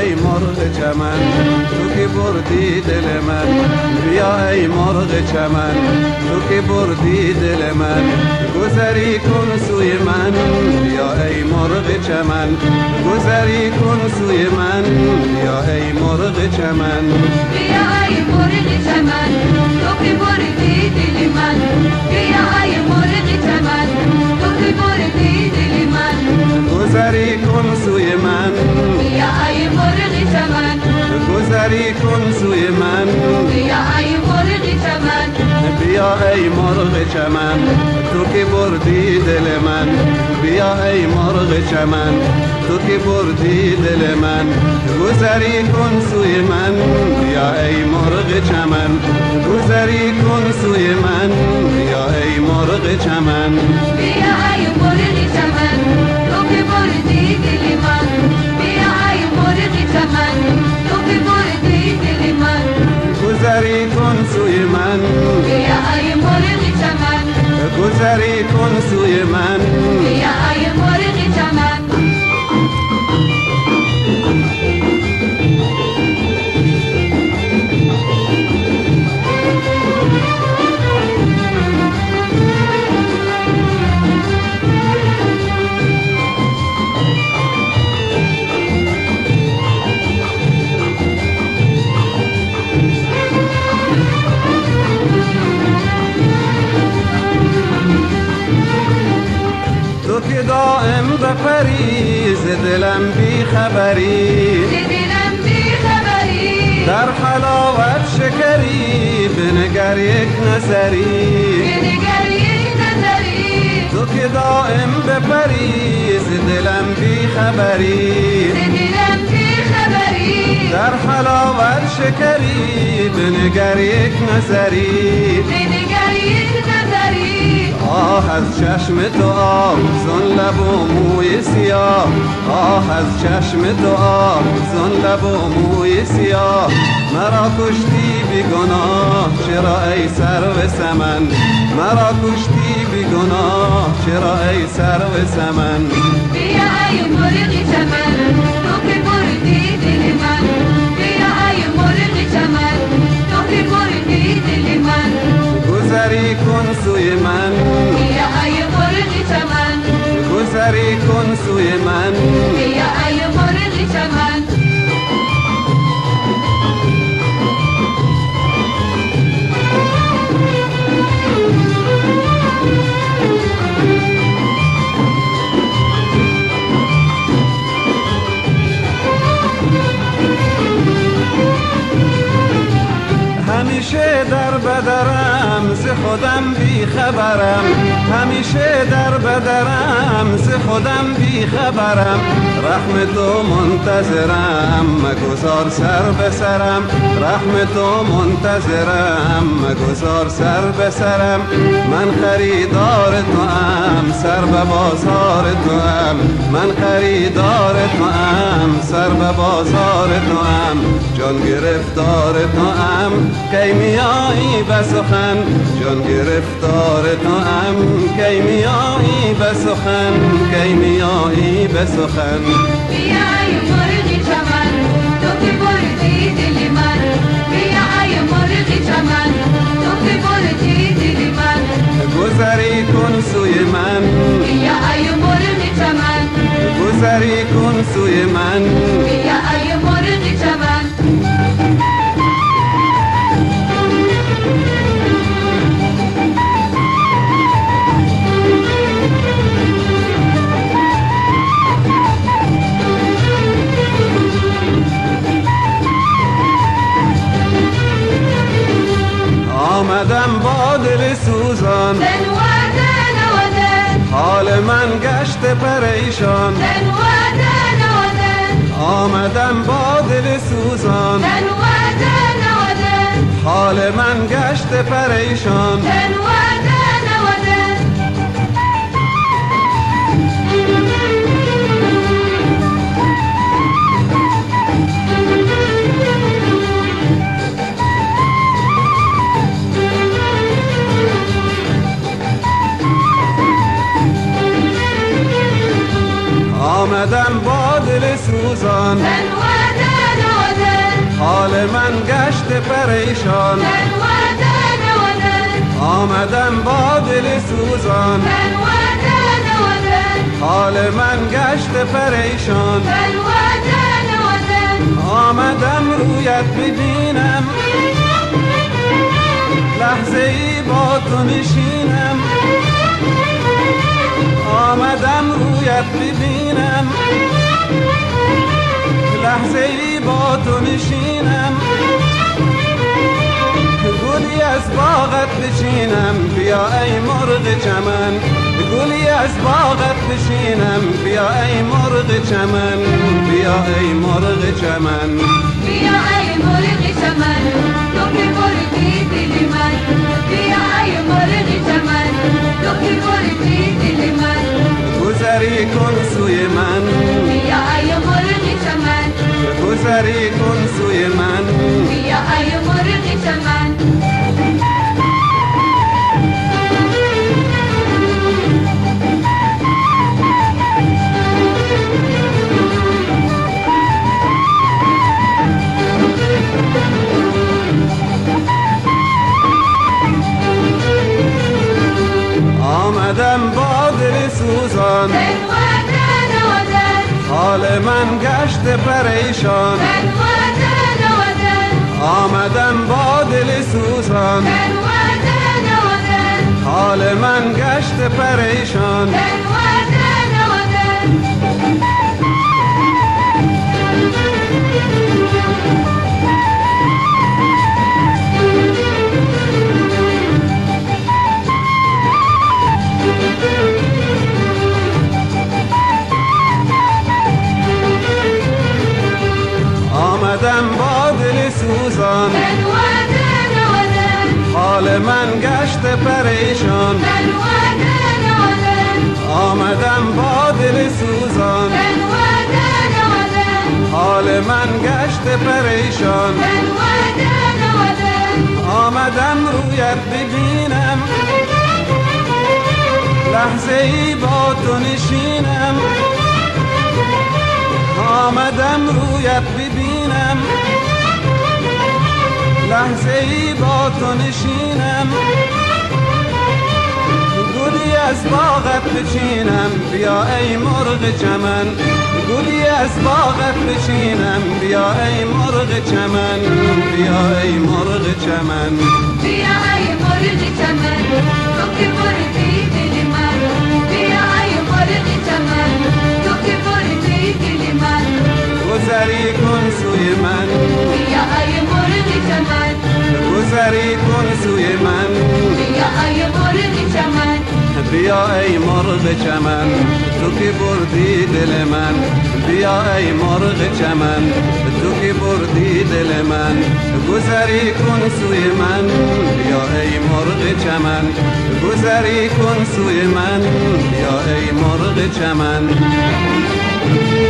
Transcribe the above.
ای مرغ چمن تو که بردی دل من، بیا ای مرغ چمن تو که بردی دل من، گذری کن سوی من، بیا ای مرغ چمن گذری کن سوی من، بیا ای مرغ چمن، بیا ای مرغ چمن تو که بردی دل من، بیا ای مرغ چمن تو که بردی دل من، گذری کن سوی من، بیا ای مرغ چمن گذری کن سوی من، بیا ای مرغ چمن، بیا ای مرغ چمن تو که بردی دل من، بیا ای مرغ چمن تو که بردی دل من، گذری کن سوی من، بیا ای مرغ چمن گذری کن سوی من، بیا ای مرغ چمن، بیا ای مرغ چمن تو که بردی دل من، بیا ای مرغ چمن تو که بردی دل من، گذری کن سوی من، بیا ای مرغ چمن گذری کن سوی من، بیا ای مرغ چمن. تو که دائم بپری ز دلم بی خبری، دلم بی خبری در حلاوت شکری بنگر یک نظری، بنگر یک نظری، تو که دائم بپری ز دلم بی خبری، دلم بی خبری در حلاوت شکری بنگر یک نظری، بنگر یک نظری، آه از چشم تو آب زن لب و موی سیاه، آه از چشم تو آب زن لب و موی سیاه، مرا کشتی بی گناه چرا ای سرو سمن، مرا کشتی بی گناه چرا ای سرو سمن، بیا ای مرغ چمن تو که بردی دل من، بیا ای مرغ چمن تو که بردی دل من، گذری کن سوی من، بیا ای مرغ چمن گذری کن سوی من، بیا ای مرغ چمن. همیشه در بدرم ز خودم بی خبرم، همیشه در بدرم ز خودم بی خبرم، رحم تو منتظرم مگذار سر به سرم، رحم تو منتظرم مگذار سر به سرم، من خریدار تو ام سر به بازار تو ام، من خریدار تو ام سر به بازار تو ام، جان گرفتار تو ام کی میایی به سخن، جان گرفتار تو ام کی میایی به سخن، کی میایی به سخن، بیا ای مرغ چمن تو که بردی دل من، بیا ای مرغ چمن تو که بردی دل من، گذری کن سوی من، بیا ای مرغ چمن گذری کن سوی من، بیا ای مرغ چمن. آمدم با دل سوزان حال من گشت پریشان، آمدم با دل سوزان حال من گشت پریشان، آمدم با دل سوزان پریشان آمدم با دل سوزان حال من گشت پریشان آمدم رویت ببینم لحظه ای با تو نشینم آمدم رویت ببینم لحظه ای با تو نشینم گلی از باغت بچینم بیا ای مرغ چمن گلی از باغت بچینم بیا ای مرغ چمن بیا ای مرغ چمن بیا ای مرغ چمن تو که بردی دل من بیا ای مرغ چمن تو که بردی دل من گذری کن سوی من بیا ای مرغ چمن گذری کن سوی من بیا ای مرغ چمن آمدم با دل سوزان حال من گشت پریشان آمدم با دل سوزان حال من گشت پریشان آمدم با دل سوزان حال من گشت پریشان آمدم با دل سوزان حال من گشت پریشان آمدم رویت ببینم لحظه ای با تو نشینم آمدم رویت ببینم لحظه ای با تو نشینم گلی از باغت بچینم بیا ای مرغ چمن گلی از باغت بچینم بیا ای مرغ چمن بیا ای مرغ چمن بیا ای مرغ چمن تو که بردی دل من بیا ای مرغ چمن تو که بردی دل من گذری کن سوی من بیا ای مرغ چمن گذری کن سوی من بیا ای مرغ چمن بیا ای مرغ چمن تو که بردی دل من بیا ای مرغ چمن تو که بردی دل من گذری کن سوی من بیا ای مرغ چمن گذری کن سوی من بیا ای مرغ چمن